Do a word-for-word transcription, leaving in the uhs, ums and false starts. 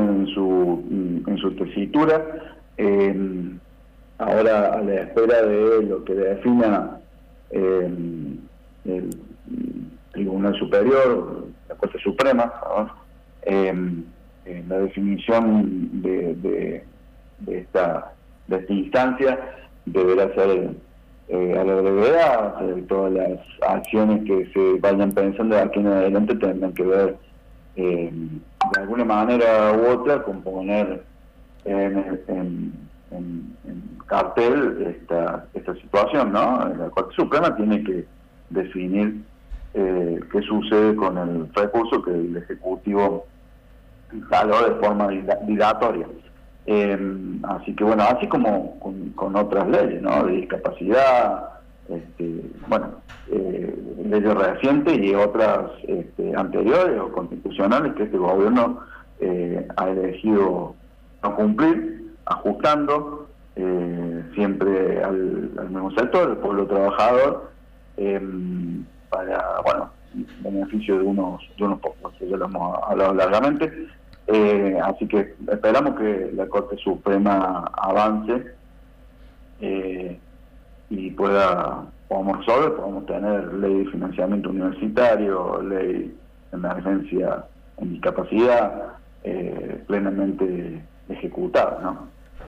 en su, en su tesitura. Eh, ahora, a la espera de lo que defina eh, el Tribunal Superior, la Corte Suprema, ¿no? eh, eh, la definición de, de, de, esta, de esta instancia deberá ser eh, a la brevedad. Eh, todas las acciones que se vayan pensando de aquí en adelante tendrán que ver eh, de alguna manera u otra con poner en, en, en, en cartel esta, esta situación, ¿no? La Corte Suprema tiene que definir eh, qué sucede con el recurso que el Ejecutivo instaló de forma dilatoria. Eh, así que bueno, así como con, con otras leyes, ¿no? De discapacidad, este, bueno, eh, leyes recientes y otras este, anteriores o constitucionales que este gobierno eh, ha elegido no cumplir, ajustando eh, siempre al, al mismo sector, el pueblo trabajador, eh, para, bueno, beneficio de unos, de unos pocos, ya lo hemos hablado largamente. Eh, así que esperamos que la Corte Suprema avance eh, y pueda, podamos resolver, podamos tener ley de financiamiento universitario, ley de emergencia en discapacidad eh, plenamente ejecutada, ¿no?